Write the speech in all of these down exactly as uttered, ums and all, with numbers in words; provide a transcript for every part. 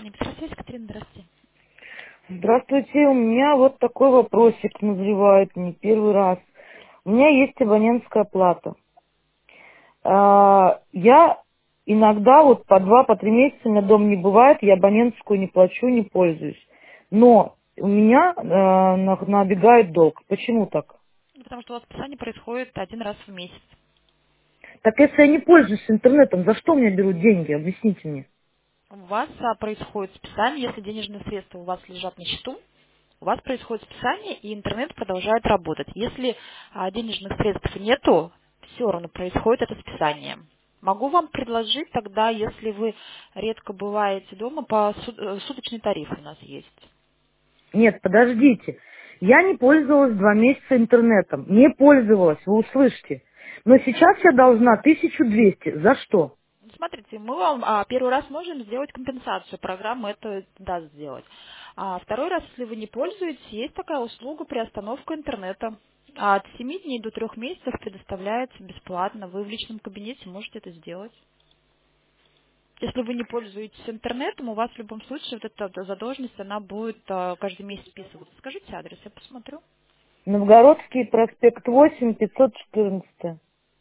компания «Петросвязь». Катерина, здравствуйте. Здравствуйте, у меня вот такой вопросик назревает не первый раз. У меня есть абонентская плата. А, Я иногда вот по два, по три месяца на дом не бывает, я абонентскую не плачу, не пользуюсь. Но у меня э, на- набегает долг. Почему так? Ну, Потому что у вас списание происходит один раз в месяц. Так если я не пользуюсь интернетом, за что мне берут деньги? Объясните мне. У вас а, происходит списание, если денежные средства у вас лежат на счету, у вас происходит списание, и интернет продолжает работать. Если а, денежных средств нету, все равно происходит это списание. Могу вам предложить тогда, если вы редко бываете дома, по су- э, суточный тариф у нас есть. Нет, подождите. Я не пользовалась два месяца интернетом. Не пользовалась, вы услышите. Но сейчас я должна тысячу двести. За что? Ну, Смотрите, мы вам а, первый раз можем сделать компенсацию, программа это даст сделать. А второй раз, если вы не пользуетесь, есть такая услуга приостановка интернета. А От семи дней до трех месяцев предоставляется бесплатно. Вы в личном кабинете можете это сделать. Если вы не пользуетесь интернетом, у вас в любом случае вот эта задолженность, она будет а, каждый месяц списываться. Скажите адрес, я посмотрю. Новгородский проспект восемь, пятьсот четырнадцать.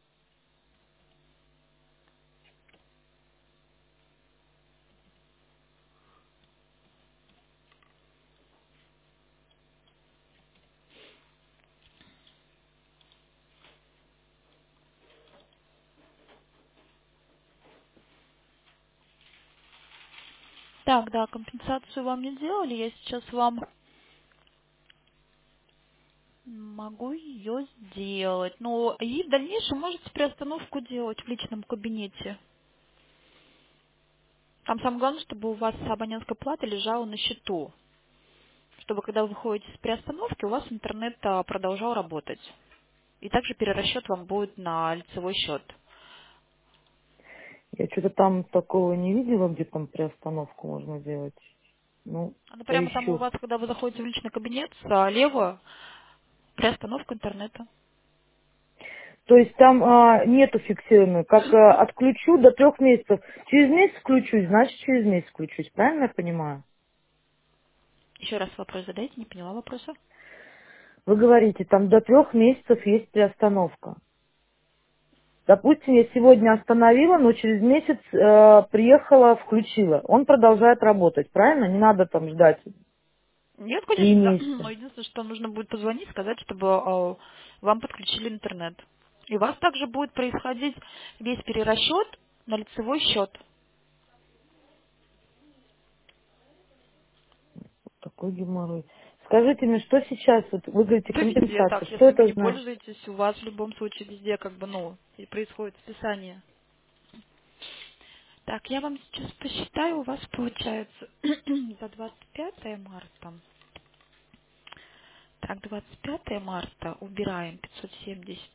Так, да, компенсацию вам не делали, я сейчас вам могу ее сделать. Ну, и в дальнейшем можете приостановку делать в личном кабинете. Там самое главное, чтобы у вас абонентская плата лежала на счету. Чтобы когда вы выходите с приостановки, у вас интернет а, продолжал работать. И также перерасчет вам будет на лицевой счет. Я что-то там такого не видела, где там приостановку можно делать. Ну, Она прямо там у поищу. вас, когда вы заходите в личный кабинет, слева приостановка интернета. То есть там а, нету фиксированной. Как а, отключу до трех месяцев. Через месяц включусь, значит через месяц включусь. Правильно я понимаю? Еще раз вопрос задайте, не поняла вопроса. Вы говорите, там до трех месяцев есть приостановка. Допустим, я сегодня остановила, но через месяц э, приехала, включила. Он продолжает работать, правильно? Не надо там ждать Нет, три конечно, да. месяца. Но единственное, что нужно будет позвонить, сказать, чтобы а, вам подключили интернет. И у вас также будет происходить весь перерасчет на лицевой счет. Такой геморрой. Скажите мне, что сейчас, вот вы говорите, Да везде компенсация, так. что Если вы это не значит? пользуетесь, у вас в любом случае везде как бы, ну, и происходит списание. Так, я вам сейчас посчитаю, у вас получается за двадцать пятое марта. Так, двадцать пятое марта убираем пятьсот семьдесят.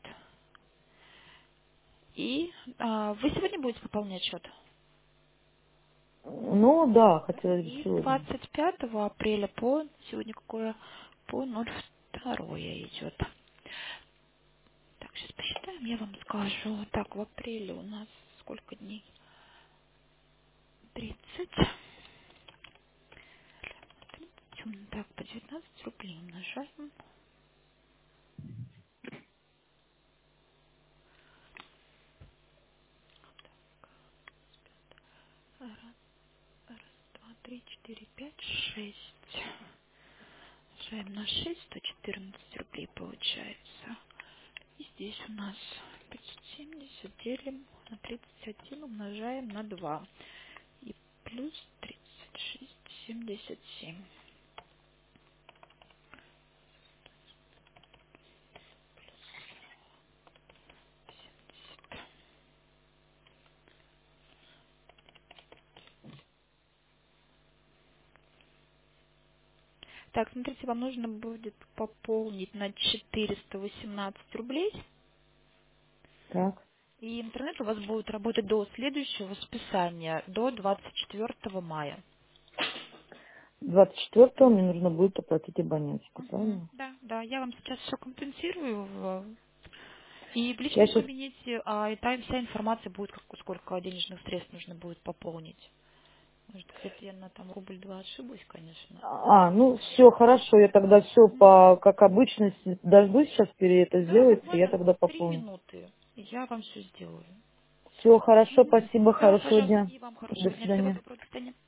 И а, вы сегодня будете пополнять счет? Ну да, Да. хотелось бы И с сегодня. двадцать пятого апреля по, сегодня какое, по ноль второе идет. Так, сейчас посчитаем, я вам скажу. Так, в апреле у нас сколько дней? тридцать. Так, по девятнадцать рублей умножаем. Раз, раз, два, три, четыре, пять, шесть. Умножаем на шесть, сто четырнадцать рублей получается. И здесь у нас пятьсот семьдесят делим на тридцать один, умножаем на два. И плюс тридцать шесть, семьдесят семь. Так, смотрите, вам нужно будет пополнить на четыреста восемнадцать рублей. Так. И интернет у вас будет работать до следующего списания, до двадцать четвёртого мая. двадцать четвёртого мне нужно будет оплатить абонентскую, Мгм. правильно? Да, да, я вам сейчас все компенсирую. в- И в Я личном сейчас, кабинете, а, и там вся информация будет, как, сколько денежных средств нужно будет пополнить. Может, где-то я на там рубль-два ошиблась, конечно. А, ну все, хорошо, я тогда все по, как обычно, с- дождусь, сейчас это Да, сделается, я буквально тогда три пополню. минуты. Я вам все сделаю. Все, хорошо, спасибо, Да, хорошего пожалуйста, дня. и вам До хорошего дня. Всего свидания. доброго, до свидания.